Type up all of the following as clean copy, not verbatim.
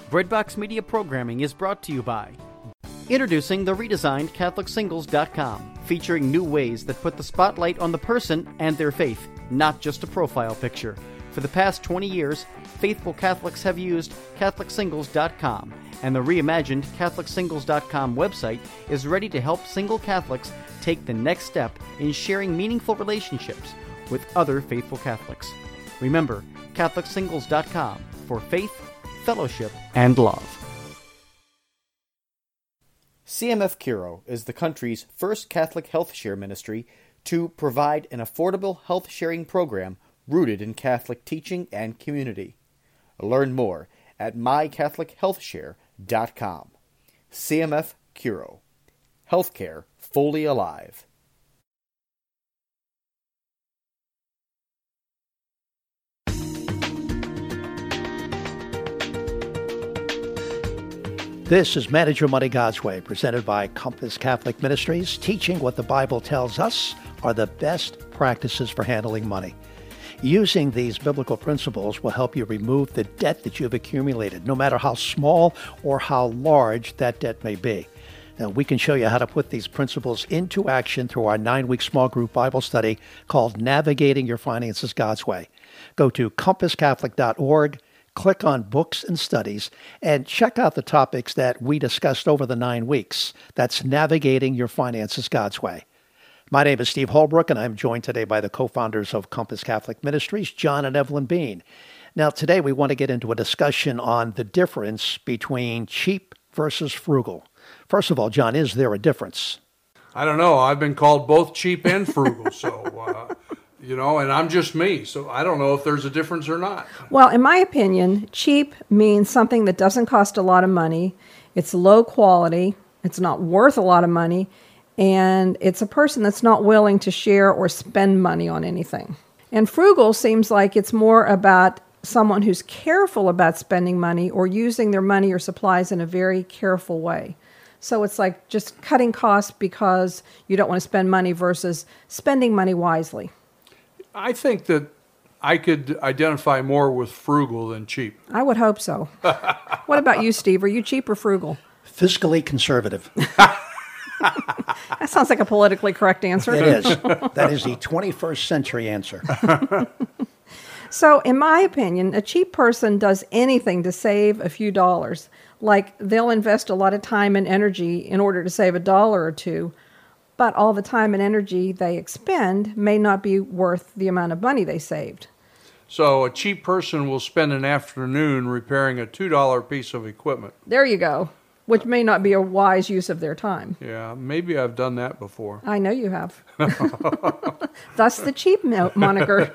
Breadbox Media programming is brought to you by introducing the redesigned CatholicSingles.com, featuring new ways that put the spotlight on the person and their faith, not just a profile picture. For the past 20 years, faithful Catholics have used CatholicSingles.com, and the reimagined CatholicSingles.com website is ready to help single Catholics take the next step in sharing meaningful relationships with other faithful Catholics. Remember, CatholicSingles.com for faith, fellowship, and love. CMF Curo is the country's first Catholic health share ministry to provide an affordable health sharing program rooted in Catholic teaching and community. Learn more at mycatholichealthshare.com. CMF Curo. Healthcare fully alive. This is Manage Your Money God's Way, presented by Compass Catholic Ministries, teaching what the Bible tells us are the best practices for handling money. Using these biblical principles will help you remove the debt that you've accumulated, no matter how small or how large that debt may be. Now, we can show you how to put these principles into action through our 9-week small group Bible study called Navigating Your Finances God's Way. Go to compasscatholic.org, click on Books and Studies, and check out the topics that we discussed over the 9 weeks. That's Navigating Your Finances God's Way. My name is Steve Holbrook, and I'm joined today by the co-founders of Compass Catholic Ministries, John and Evelyn Bean. Now, today we want to get into a discussion on the difference between cheap versus frugal. First of all, John, is there a difference? I don't know. I've been called both cheap and frugal, so, and I'm just me, so I don't know if there's a difference or not. Well, in my opinion, cheap means something that doesn't cost a lot of money, it's low quality, it's not worth a lot of money, and it's a person that's not willing to share or spend money on anything. And frugal seems like it's more about someone who's careful about spending money or using their money or supplies in a very careful way. So it's like just cutting costs because you don't want to spend money versus spending money wisely. I think that I could identify more with frugal than cheap. I would hope so. What about you, Steve? Are you cheap or frugal? Fiscally conservative. That sounds like a politically correct answer. It is. That is the 21st century answer. So, in my opinion, a cheap person does anything to save a few dollars. Like, they'll invest a lot of time and energy in order to save $1 or $2, but all the time and energy they expend may not be worth the amount of money they saved. So a cheap person will spend an afternoon repairing a $2 piece of equipment. There you go, which may not be a wise use of their time. Yeah, maybe I've done that before. I know you have. Thus the cheap moniker.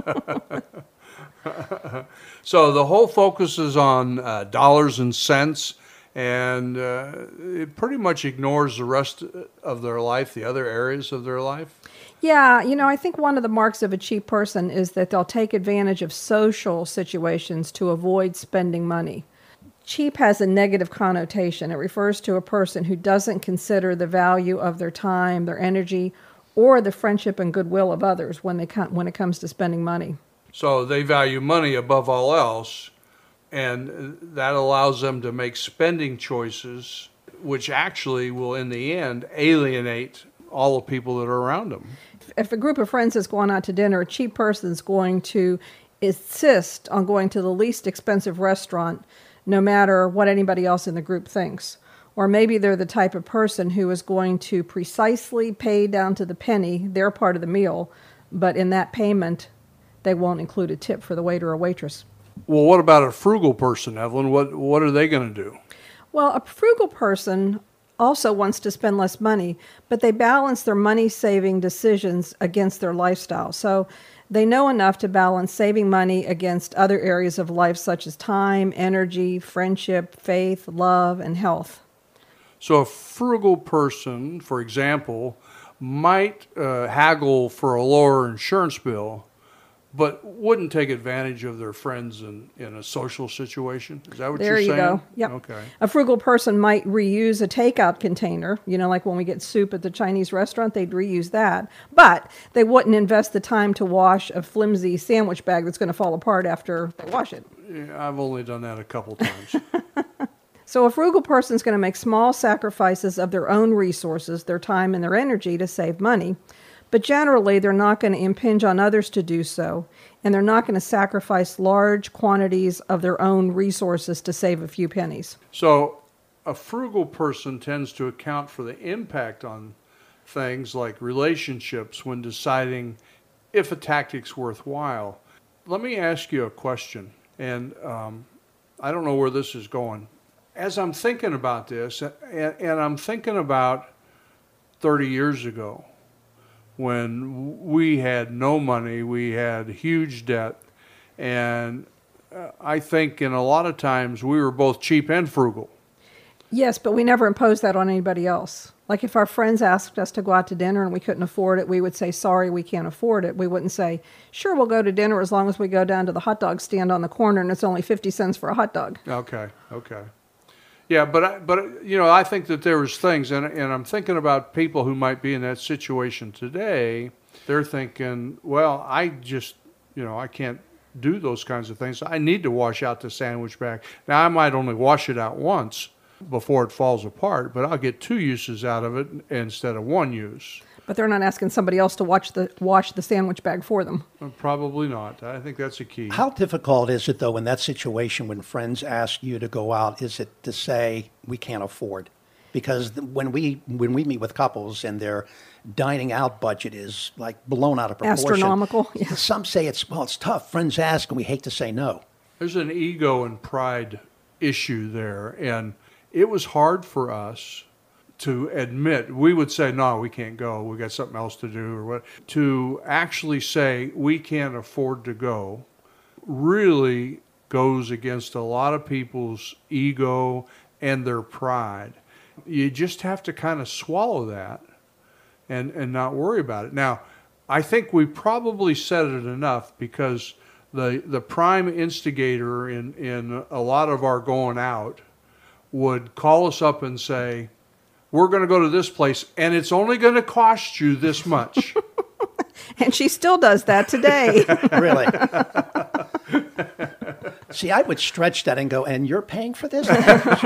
So the whole focus is on dollars and cents, and it pretty much ignores the rest of their life, the other areas of their life. Yeah, I think one of the marks of a cheap person is that they'll take advantage of social situations to avoid spending money. Cheap has a negative connotation. It refers to a person who doesn't consider the value of their time, their energy, or the friendship and goodwill of others when it comes to spending money. So they value money above all else, and that allows them to make spending choices, which actually will, in the end, alienate all the people that are around them. If a group of friends is going out to dinner, a cheap person is going to insist on going to the least expensive restaurant, no matter what anybody else in the group thinks. Or maybe they're the type of person who is going to precisely pay down to the penny their part of the meal, but in that payment, they won't include a tip for the waiter or waitress. Well, what about a frugal person, Evelyn? What are they going to do? Well, a frugal person also wants to spend less money, but they balance their money-saving decisions against their lifestyle. So they know enough to balance saving money against other areas of life such as time, energy, friendship, faith, love, and health. So a frugal person, for example, might haggle for a lower insurance bill, but wouldn't take advantage of their friends in a social situation? Is that what you're saying? There you go. Yep. Okay. A frugal person might reuse a takeout container. Like when we get soup at the Chinese restaurant, they'd reuse that. But they wouldn't invest the time to wash a flimsy sandwich bag that's going to fall apart after they wash it. Yeah, I've only done that a couple times. So a frugal person is going to make small sacrifices of their own resources, their time and their energy to save money. But generally, they're not going to impinge on others to do so, and they're not going to sacrifice large quantities of their own resources to save a few pennies. So a frugal person tends to account for the impact on things like relationships when deciding if a tactic's worthwhile. Let me ask you a question, and I don't know where this is going. As I'm thinking about this, and I'm thinking about 30 years ago, when we had no money, we had huge debt, and I think in a lot of times we were both cheap and frugal. Yes, but we never imposed that on anybody else. Like if our friends asked us to go out to dinner and we couldn't afford it, we would say, sorry, we can't afford it. We wouldn't say, sure, we'll go to dinner as long as we go down to the hot dog stand on the corner and it's only 50 cents for a hot dog. Okay. Yeah, but I think that there was things, and I'm thinking about people who might be in that situation today. They're thinking, well, I can't do those kinds of things. I need to wash out the sandwich bag. Now, I might only wash it out once before it falls apart, but I'll get 2 uses out of it instead of 1 use. But they're not asking somebody else to wash the sandwich bag for them. Probably not. I think that's a key. How difficult is it, though, in that situation when friends ask you to go out, is it to say, we can't afford? Because when we meet with couples and their dining out budget is like blown out of proportion. Astronomical. Yeah. Some say it's tough. Friends ask and we hate to say no. There's an ego and pride issue there. And it was hard for us to admit. We would say, no, we can't go. We got something else to do or what. To actually say we can't afford to go really goes against a lot of people's ego and their pride. You just have to kind of swallow that and not worry about it. Now, I think we probably said it enough because the prime instigator in a lot of our going out would call us up and say, we're going to go to this place, and it's only going to cost you this much. And she still does that today. Really? See, I would stretch that and go, and you're paying for this?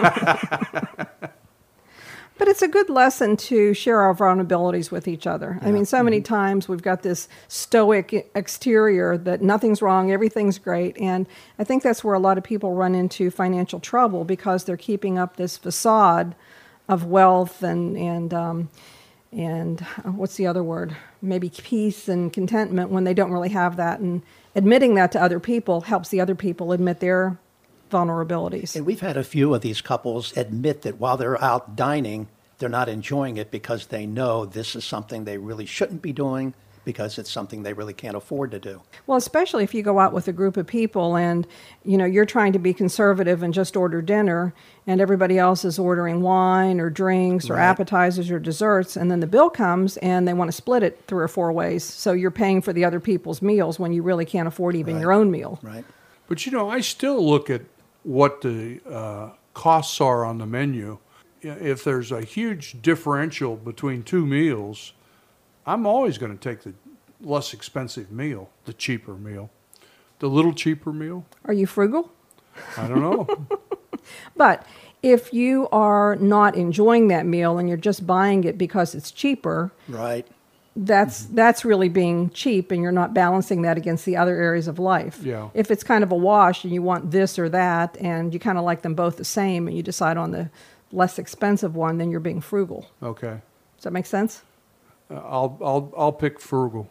But it's a good lesson to share our vulnerabilities with each other. Yeah. I mean, so many times we've got this stoic exterior that nothing's wrong, everything's great. And I think that's where a lot of people run into financial trouble because they're keeping up this facade of wealth and what's the other word? Maybe peace and contentment when they don't really have that. And admitting that to other people helps the other people admit their vulnerabilities. And we've had a few of these couples admit that while they're out dining, they're not enjoying it because they know this is something they really shouldn't be doing because it's something they really can't afford to do. Well, especially if you go out with a group of people and, you're trying to be conservative and just order dinner and everybody else is ordering wine or drinks or appetizers or desserts, and then the bill comes and they want to split it 3 or 4 ways. So you're paying for the other people's meals when you really can't afford even your own meal. Right. But, I still look at what the costs are on the menu. If there's a huge differential between 2 meals, I'm always going to take the less expensive meal, the cheaper meal, the little cheaper meal. Are you frugal? I don't know. But if you are not enjoying that meal and you're just buying it because it's cheaper, right? That's really being cheap, and you're not balancing that against the other areas of life. Yeah. If it's kind of a wash and you want this or that, and you kind of like them both the same, and you decide on the less expensive one, then you're being frugal. Okay. Does that make sense? I'll pick frugal.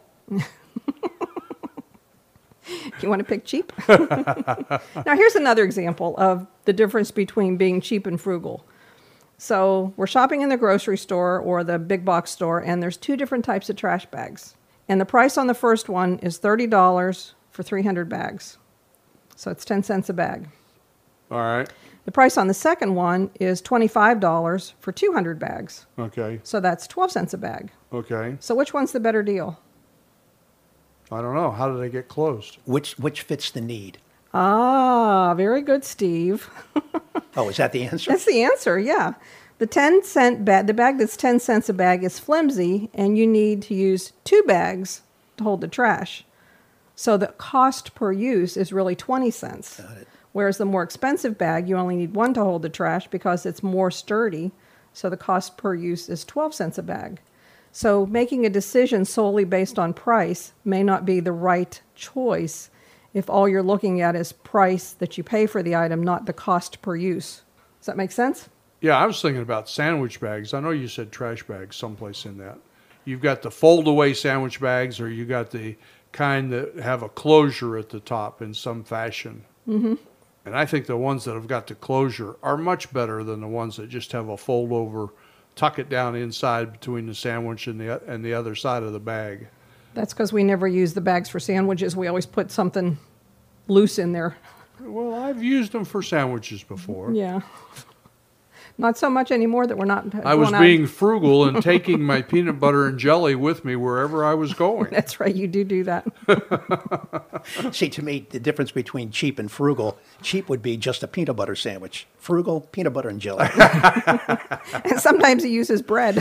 You want to pick cheap? Now, here's another example of the difference between being cheap and frugal. So we're shopping in the grocery store or the big box store, and there's 2 different types of trash bags. And the price on the first one is $30 for 300 bags. So it's 10 cents a bag. All right. The price on the second one is $25 for 200 bags. Okay. So that's 12 cents a bag. Okay. So which one's the better deal? I don't know. How do they get closed? Which fits the need? Ah, very good, Steve. Oh, is that the answer? That's the answer, yeah. The 10-cent bag, the bag that's 10 cents a bag is flimsy, and you need to use 2 bags to hold the trash. So the cost per use is really 20 cents. Got it. Whereas the more expensive bag, you only need one to hold the trash because it's more sturdy. So the cost per use is 12 cents a bag. So making a decision solely based on price may not be the right choice if all you're looking at is price that you pay for the item, not the cost per use. Does that make sense? Yeah, I was thinking about sandwich bags. I know you said trash bags someplace in that. You've got the fold-away sandwich bags, or you got the kind that have a closure at the top in some fashion. Mm-hmm. And I think the ones that have got the closure are much better than the ones that just have a fold-over, tuck it down inside between the sandwich and the other side of the bag. That's because we never use the bags for sandwiches. We always put something loose in there. Well, I've used them for sandwiches before. Yeah. Not so much anymore that we're not. I was being frugal and taking my peanut butter and jelly with me wherever I was going. That's right, you do that. See, to me, the difference between cheap and frugal, cheap would be just a peanut butter sandwich. Frugal, peanut butter and jelly. And sometimes he uses bread.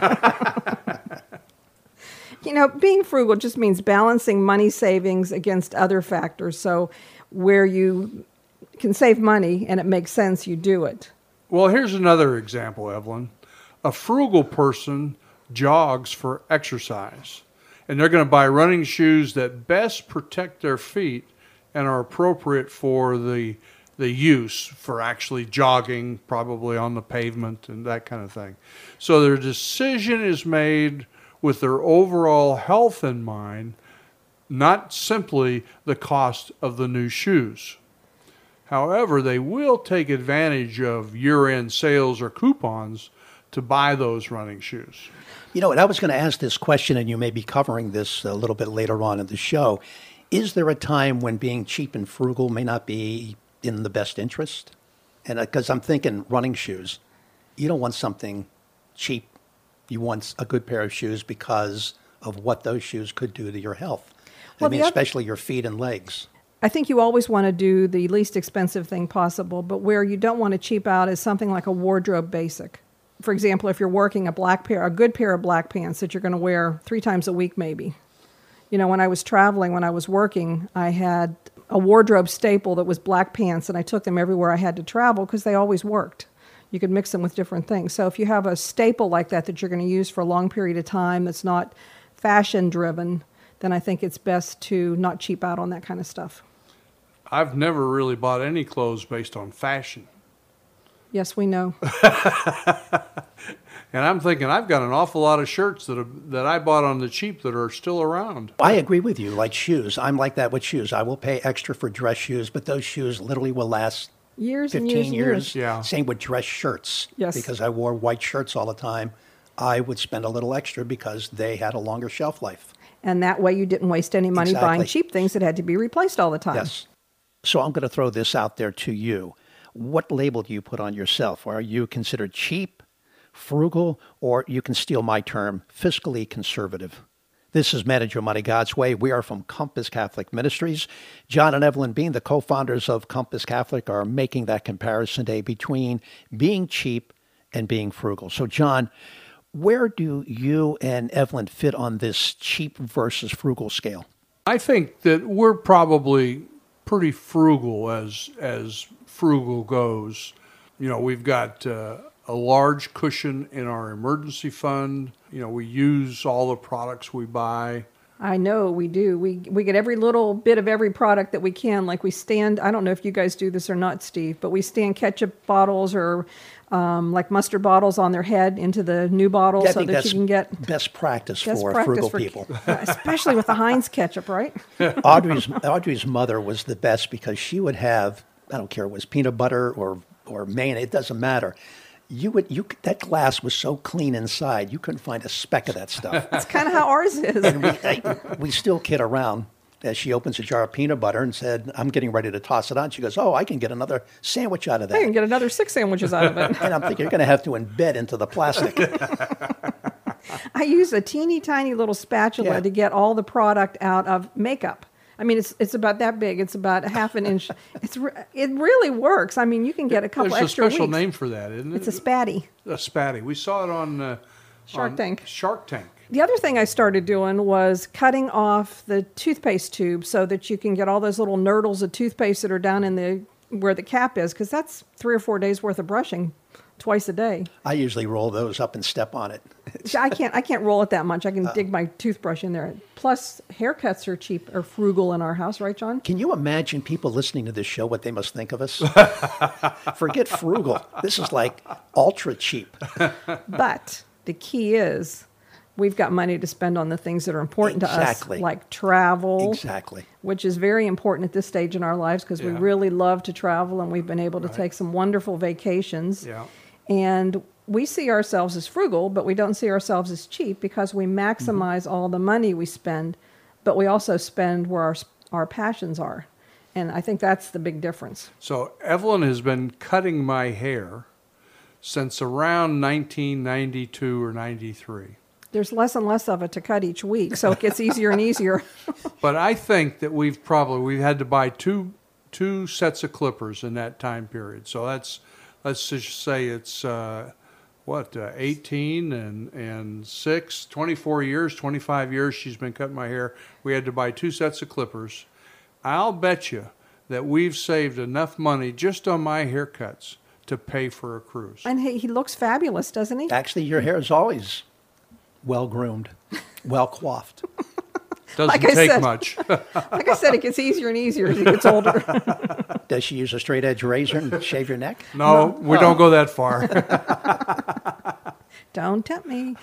You know, being frugal just means balancing money savings against other factors. So where you can save money and it makes sense, you do it. Well, here's another example, Evelyn. A frugal person jogs for exercise, and they're going to buy running shoes that best protect their feet and are appropriate for the use for actually jogging, probably on the pavement and that kind of thing. So their decision is made with their overall health in mind, not simply the cost of the new shoes. However, they will take advantage of year-end sales or coupons to buy those running shoes. You know, and I was going to ask this question, and you may be covering this a little bit later on in the show. Is there a time when being cheap and frugal may not be in the best interest? And because I'm thinking running shoes, you don't want something cheap. You want a good pair of shoes because of what those shoes could do to your health. Well, I mean, especially your feet and legs. I think you always want to do the least expensive thing possible, but where you don't want to cheap out is something like a wardrobe basic. For example, if you're working a good pair of black pants that you're going to wear 3 times a week maybe. You know, when I was traveling, when I was working, I had a wardrobe staple that was black pants, and I took them everywhere I had to travel because they always worked. You could mix them with different things. So if you have a staple like that you're going to use for a long period of time that's not fashion-driven, then I think it's best to not cheap out on that kind of stuff. I've never really bought any clothes based on fashion. Yes, we know. And I'm thinking I've got an awful lot of shirts that I bought on the cheap that are still around. I agree with you. Like shoes, I'm like that with shoes. I will pay extra for dress shoes, but those shoes literally will last years 15 and years. And years. Yeah. Same with dress shirts. Yes. Because I wore white shirts all the time. I would spend a little extra because they had a longer shelf life. And that way you didn't waste any money Exactly. buying cheap things that had to be replaced all the time. Yes. So I'm going to throw this out there to you. What label do you put on yourself? Are you considered cheap, frugal, or you can steal my term, fiscally conservative? This is Manage Your Money God's Way. We are from Compass Catholic Ministries. John and Evelyn Bean, the co-founders of Compass Catholic, are making that comparison today between being cheap and being frugal. So, John, where do you and Evelyn fit on this cheap versus frugal scale? I think that we're probably pretty frugal as frugal goes. You know, we've got a large cushion in our emergency fund. You know, we use all the products we buy. I know we do. We get every little bit of every product that we can. Like we stand, I don't know if you guys do this or not, Steve, but we stand ketchup bottles or like mustard bottles on their head into the new bottles so that you can get best practice for frugal people. Especially with the Heinz ketchup, right? Audrey's mother was the best because she would have, I don't care, it was peanut butter or mayonnaise, it doesn't matter. That glass was so clean inside, you couldn't find a speck of that stuff. That's kind of how ours is. And we still kid around as she opens a jar of peanut butter and said, I'm getting ready to toss it on. She goes, oh, I can get another sandwich out of that. I can get another 6 sandwiches out of it. And I'm thinking, you're going to have to embed into the plastic. I use a teeny tiny little spatula to get all the product out of makeup. I mean, it's about that big. It's about a half an inch. It really works. I mean, you can get a couple extra There's a special weeks. name for that, isn't it? It's a spatty. A spatty. We saw it on Shark Tank. Shark Tank. The other thing I started doing was cutting off the toothpaste tube so that you can get all those little nurdles of toothpaste that are down in the where the cap is, because that's 3 or 4 days worth of brushing twice a day. I usually roll those up and step on it. I can't roll it that much. I can dig my toothbrush in there. Plus, haircuts are cheap or frugal in our house, right, John? Can you imagine people listening to this show, what they must think of us? Forget frugal. This is like ultra cheap. But the key is we've got money to spend on the things that are important to us, like travel. Exactly. Which is very important at this stage in our lives because we really love to travel, and we've been able to take some wonderful vacations. Yeah. And we see ourselves as frugal, but we don't see ourselves as cheap because we maximize all the money we spend, but we also spend where our passions are. And I think that's the big difference. So Evelyn has been cutting my hair since around 1992 or 93. There's less and less of it to cut each week, so it gets easier and easier. But I think that we've had to buy two sets of clippers in that time period. So let's just say it's 18 and 6, 24 years, 25 years she's been cutting my hair. We had to buy 2 sets of clippers. I'll bet you that we've saved enough money just on my haircuts to pay for a cruise. And he looks fabulous, doesn't he? Actually, your hair is always well-groomed, well-coiffed. Doesn't take much. Like I said, it gets easier and easier as he gets older. Does she use a straight-edge razor and shave your neck? No, we don't go that far. Don't tempt me.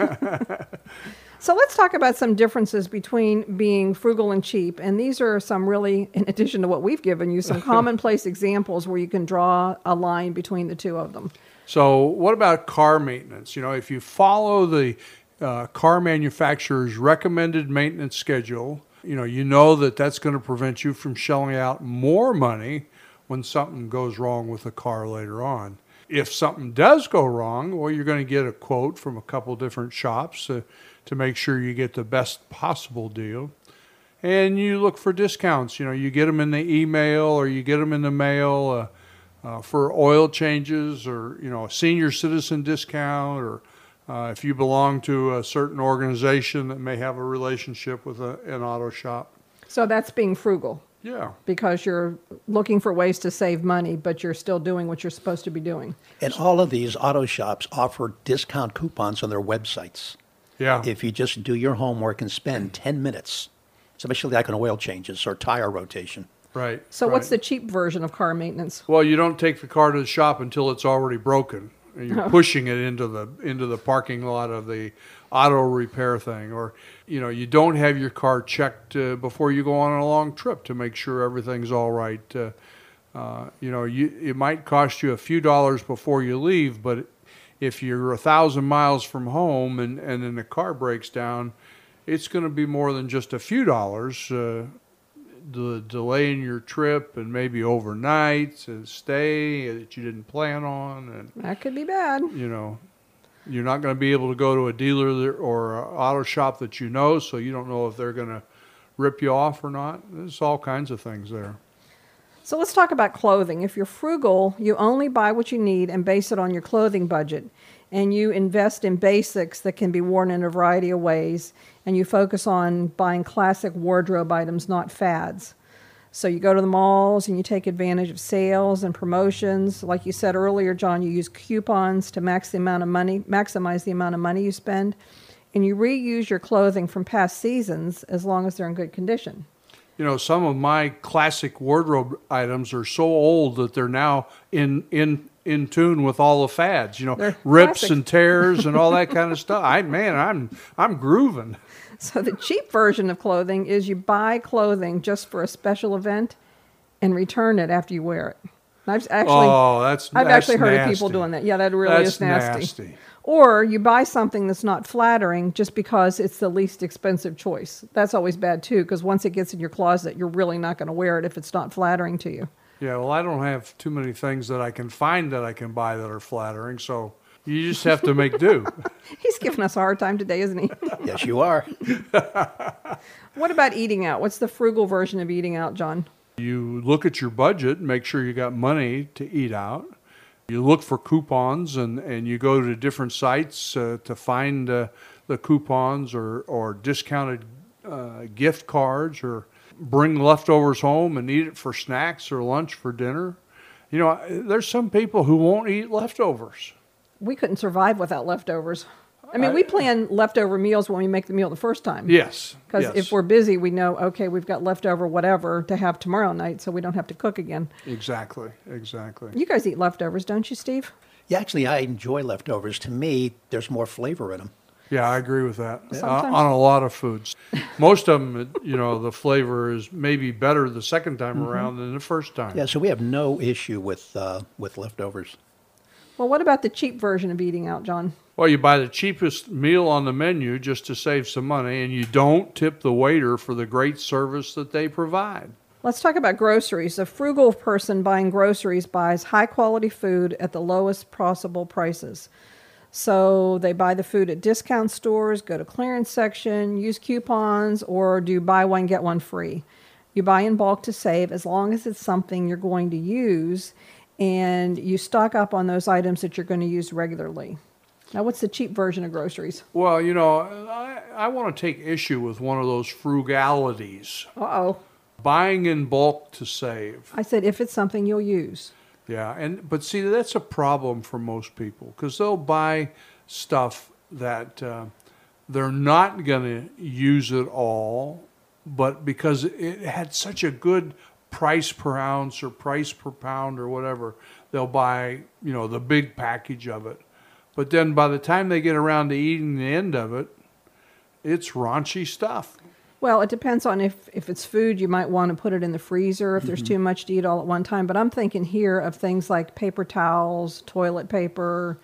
So let's talk about some differences between being frugal and cheap. And these are some really, in addition to what we've given you, some commonplace examples where you can draw a line between the two of them. So what about car maintenance? If you follow the car manufacturer's recommended maintenance schedule, you know that that's going to prevent you from shelling out more money when something goes wrong with the car later on. If something does go wrong, well, you're going to get a quote from a couple different shops to make sure you get the best possible deal. And you look for discounts. You get them in the email or you get them in the mail for oil changes or, a senior citizen discount or if you belong to a certain organization that may have a relationship with an auto shop. So that's being frugal. Yeah. Because you're looking for ways to save money, but you're still doing what you're supposed to be doing. And all of these auto shops offer discount coupons on their websites. Yeah. If you just do your homework and spend 10 minutes, especially like on oil changes or tire rotation. Right. So what's the cheap version of car maintenance? Well, you don't take the car to the shop until it's already broken. And you're pushing it into the parking lot of the auto repair thing, or you don't have your car checked before you go on a long trip to make sure everything's all right. It might cost you a few dollars before you leave, but if you're 1,000 miles from home and then the car breaks down, it's going to be more than just a few dollars. The delay in your trip and maybe overnight stay that you didn't plan on, and that could be bad. You're not going to be able to go to a dealer or an auto shop that so you don't know if they're going to rip you off or not. There's all kinds of things there. So let's talk about clothing. If you're frugal, you only buy what you need and base it on your clothing budget. And you invest in basics that can be worn in a variety of ways. And you focus on buying classic wardrobe items, not fads. So you go to the malls and you take advantage of sales and promotions. Like you said earlier, John, you use coupons to maximize the amount of money you spend. And you reuse your clothing from past seasons as long as they're in good condition. Some of my classic wardrobe items are so old that they're now in tune with all the fads. They're rips classic. And tears and all that kind of stuff. I'm grooving. So the cheap version of clothing is you buy clothing just for a special event and return it after you wear it. I've actually heard of people doing that. Yeah, that really is nasty. Or you buy something that's not flattering just because it's the least expensive choice. That's always bad too, because once it gets in your closet, you're really not going to wear it if it's not flattering to you. Yeah, well, I don't have too many things that I can find that I can buy that are flattering, so you just have to make do. He's giving us a hard time today, isn't he? Yes, you are. What about eating out? What's the frugal version of eating out, John? You look at your budget, make sure you got money to eat out. You look for coupons and you go to different sites to find the coupons or discounted gift cards or bring leftovers home and eat it for snacks or lunch for dinner. You know, there's some people who won't eat leftovers. We couldn't survive without leftovers. I mean, we plan leftover meals when we make the meal the first time. Yes. Because yes. if we're busy, we know, okay, we've got leftover whatever to have tomorrow night, so we don't have to cook again. Exactly. You guys eat leftovers, don't you, Steve? Yeah, actually, I enjoy leftovers. To me, there's more flavor in them. Yeah, I agree with that. Sometimes. On a lot of foods. Most of them, you know, the flavor is maybe better the second time around than the first time. Yeah, so we have no issue with leftovers. Well, what about the cheap version of eating out, John? Well, you buy the cheapest meal on the menu just to save some money, and you don't tip the waiter for the great service that they provide. Let's talk about groceries. A frugal person buying groceries buys high-quality food at the lowest possible prices. So they buy the food at discount stores, go to clearance section, use coupons, or do buy one, get one free. You buy in bulk to save as long as it's something you're going to use, and you stock up on those items that you're going to use regularly. Now, what's the cheap version of groceries? Well, you know, I want to take issue with one of those frugalities. Uh-oh. Buying in bulk to save. I said if it's something you'll use. Yeah, but see, that's a problem for most people because they'll buy stuff that they're not going to use it all, but because it had such a good price per ounce or price per pound or whatever, they'll buy, you know, the big package of it. But then by the time they get around to eating the end of it, it's raunchy stuff. Well, it depends on if it's food, you might want to put it in the freezer if there's too much to eat all at one time. But I'm thinking here of things like paper towels, toilet paper.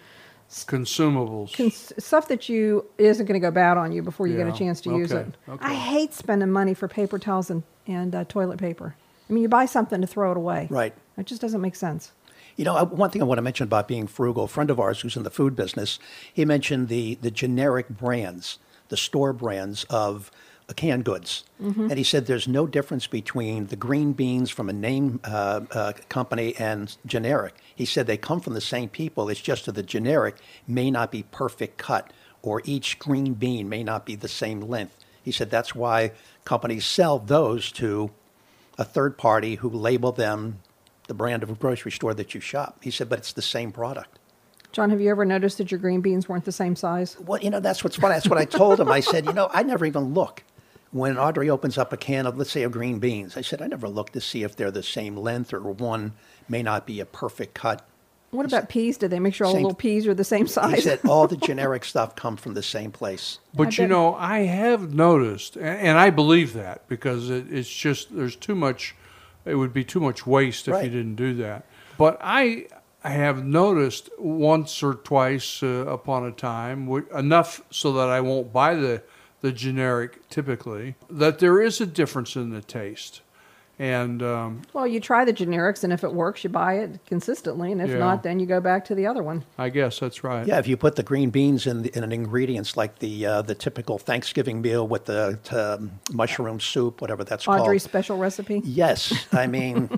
Consumables. Stuff that isn't going to go bad on you before you get a Yeah, chance to use it. okay. I hate spending money for paper towels and toilet paper. I mean, you buy something to throw it away. Right. It just doesn't make sense. You know, one thing I want to mention about being frugal, a friend of ours who's in the food business, he mentioned the generic brands, the store brands of canned goods. And he said there's no difference between the green beans from a name company and generic. He said they come from the same people. It's just that the generic may not be perfect cut, or each green bean may not be the same length. He said that's why companies sell those to a third party who label them the brand of a grocery store that you shop. He said, but it's the same product. John, have you ever noticed that your green beans weren't the same size? Well, you know, that's what's funny. That's what I told him. I said, you know, I never even look. When Audrey opens up a can of, let's say, of green beans, I said, I never look to see if they're the same length or one may not be a perfect cut. What about peas? Did they make sure all the Same- little peas are the same He size? said all the generic stuff come from the same place. But you know, I have noticed, and I believe that because it's just, there's too much, it would be too much waste if you Right. didn't do that. But I have noticed once or twice upon a time, enough so that I won't buy the generic typically, that there is a difference in the taste. And Well, you try the generics, and if it works, you buy it consistently, and if Yeah. not, then you go back to the other one. I guess that's right. Yeah, if you put the green beans in an ingredients like the typical Thanksgiving meal with the mushroom soup, whatever that's Audrey's called. special recipe. Yes, I mean,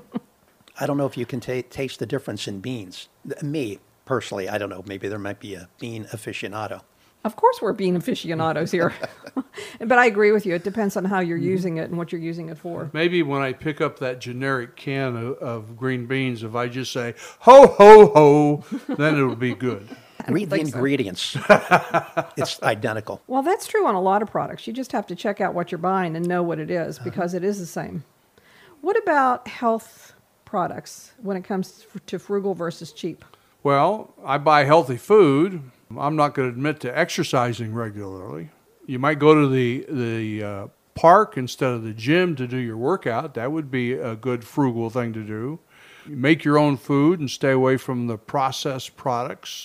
I don't know if you can taste the difference in beans. Me, personally, I don't know. Maybe there might be a bean aficionado. Of course, we're being aficionados here. But I agree with you. It depends on how you're using it and what you're using it for. Maybe when I pick up that generic can of green beans, if I just say, ho, ho, ho, then it'll be good. Read the think so. ingredients. It's identical. Well, that's true on a lot of products. You just have to check out what you're buying and know what it is because it is the same. What about health products when it comes to frugal versus cheap? Well, I buy healthy food. I'm not going to admit to exercising regularly. You might go to the park instead of the gym to do your workout. That would be a good frugal thing to do. You make your own food and stay away from the processed products,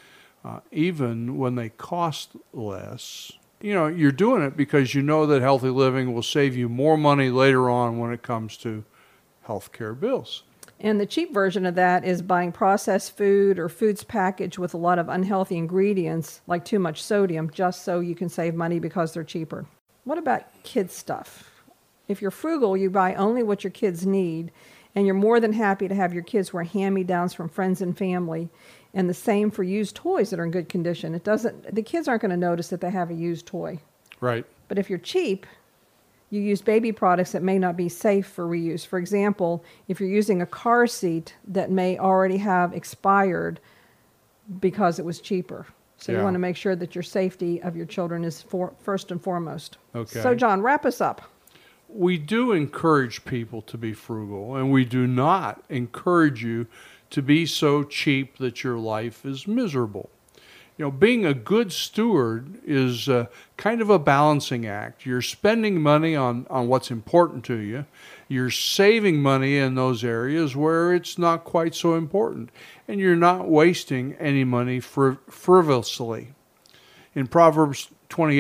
even when they cost less. You know, you're doing it because you know that healthy living will save you more money later on when it comes to healthcare bills. And the cheap version of that is buying processed food or foods packaged with a lot of unhealthy ingredients, like too much sodium, just so you can save money because they're cheaper. What about kids' stuff? If you're frugal, you buy only what your kids need, and you're more than happy to have your kids wear hand-me-downs from friends and family, and the same for used toys that are in good condition. The kids aren't going to notice that they have a used toy. Right. But if you're cheap, you use baby products that may not be safe for reuse. For example, if you're using a car seat that may already have expired because it was cheaper. So you want to make sure that your safety of your children is first and foremost. Okay. So John, wrap us up. We do encourage people to be frugal, and we do not encourage you to be so cheap that your life is miserable. You know, being a good steward is kind of a balancing act. You're spending money on what's important to you. You're saving money in those areas where it's not quite so important. And you're not wasting any money frivolously. In Proverbs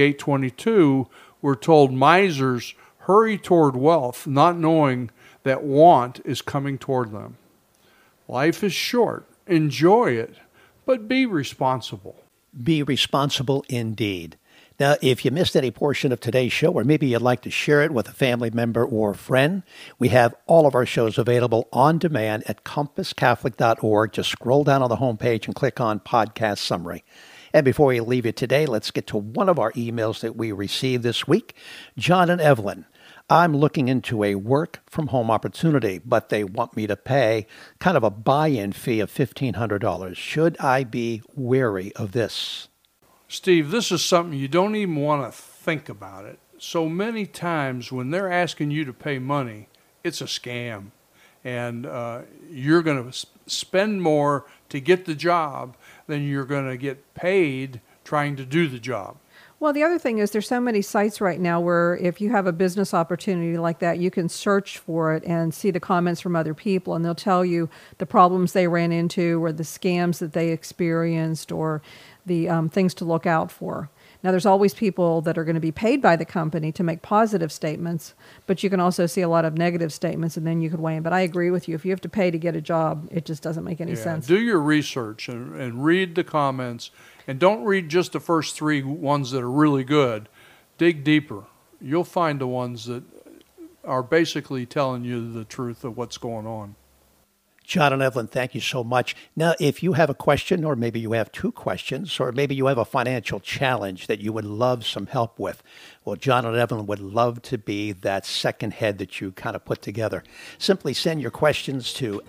28:22, we're told misers hurry toward wealth, not knowing that want is coming toward them. Life is short. Enjoy it, but be responsible. Be responsible indeed. Now, if you missed any portion of today's show, or maybe you'd like to share it with a family member or friend, we have all of our shows available on demand at compasscatholic.org. Just scroll down on the homepage and click on Podcast Summary. And before we leave you today, let's get to one of our emails that we received this week. John and Evelyn, I'm looking into a work-from-home opportunity, but they want me to pay kind of a buy-in fee of $1,500. Should I be wary of this? Steve, this is something you don't even want to think about it. So many times when they're asking you to pay money, it's a scam. And you're going to spend more to get the job than you're going to get paid trying to do the job. Well, the other thing is there's so many sites right now where if you have a business opportunity like that, you can search for it and see the comments from other people, and they'll tell you the problems they ran into or the scams that they experienced or the things to look out for. Now, there's always people that are going to be paid by the company to make positive statements, but you can also see a lot of negative statements, and then you could weigh in. But I agree with you. If you have to pay to get a job, it just doesn't make any sense. Do your research and read the comments, and don't read just the first 3 ones that are really good. Dig deeper. You'll find the ones that are basically telling you the truth of what's going on. John and Evelyn, thank you so much. Now, if you have a question, or maybe you have 2 questions, or maybe you have a financial challenge that you would love some help with, well, John and Evelyn would love to be that second head that you kind of put together. Simply send your questions to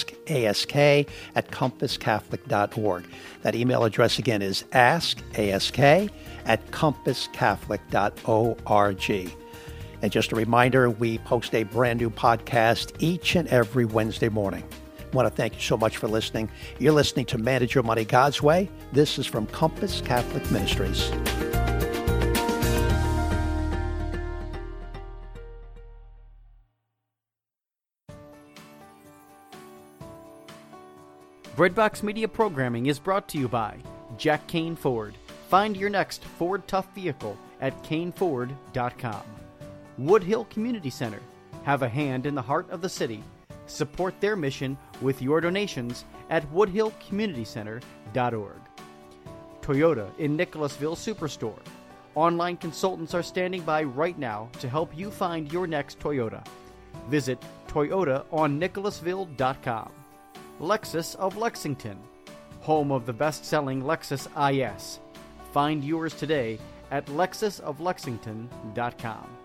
askask@compasscatholic.org. That email address again is askask@compasscatholic.org. And just a reminder, we post a brand new podcast each and every Wednesday morning. I want to thank you so much for listening. You're listening to Manage Your Money God's Way. This is from Compass Catholic Ministries. Breadbox Media programming is brought to you by Jack Kane Ford. Find your next Ford Tough vehicle at caneford.com. Woodhill Community Center. Have a hand in the heart of the city. Support their mission with your donations at woodhillcommunitycenter.org. Toyota in Nicholasville Superstore. Online consultants are standing by right now to help you find your next Toyota. Visit toyotaonnicholasville.com. Lexus of Lexington, home of the best-selling Lexus IS. Find yours today at lexusoflexington.com.